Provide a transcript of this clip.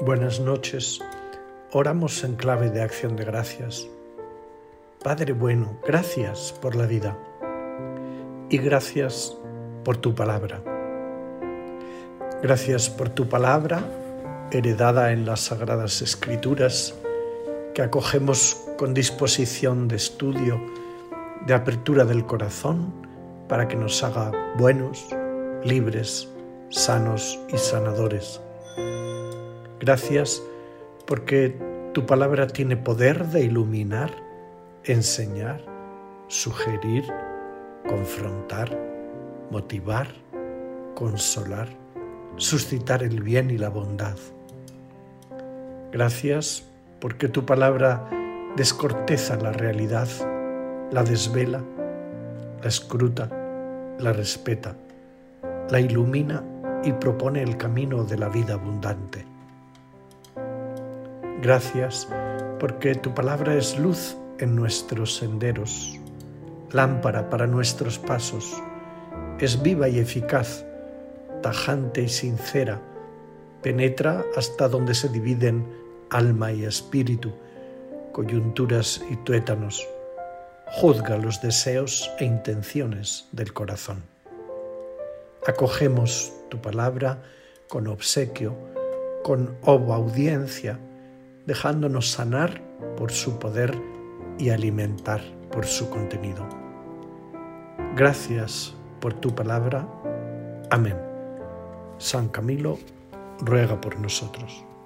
Buenas noches. Oramos en clave de acción de gracias. Padre bueno, gracias por la vida y gracias por tu palabra. Gracias por tu palabra, heredada en las Sagradas Escrituras, que acogemos con disposición de estudio, de apertura del corazón, para que nos haga buenos, libres, sanos y sanadores. Gracias porque tu palabra tiene poder de iluminar, enseñar, sugerir, confrontar, motivar, consolar, suscitar el bien y la bondad. Gracias porque tu palabra descorteza la realidad, la desvela, la escruta, la respeta, la ilumina y propone el camino de la vida abundante. Gracias porque tu palabra es luz en nuestros senderos, lámpara para nuestros pasos, es viva y eficaz, tajante y sincera, penetra hasta donde se dividen alma y espíritu, coyunturas y tuétanos, juzga los deseos e intenciones del corazón. Acogemos tu palabra con obsequio, con obediencia, dejándonos sanar por su poder y alimentar por su contenido. Gracias por tu palabra. Amén. San Camilo ruega por nosotros.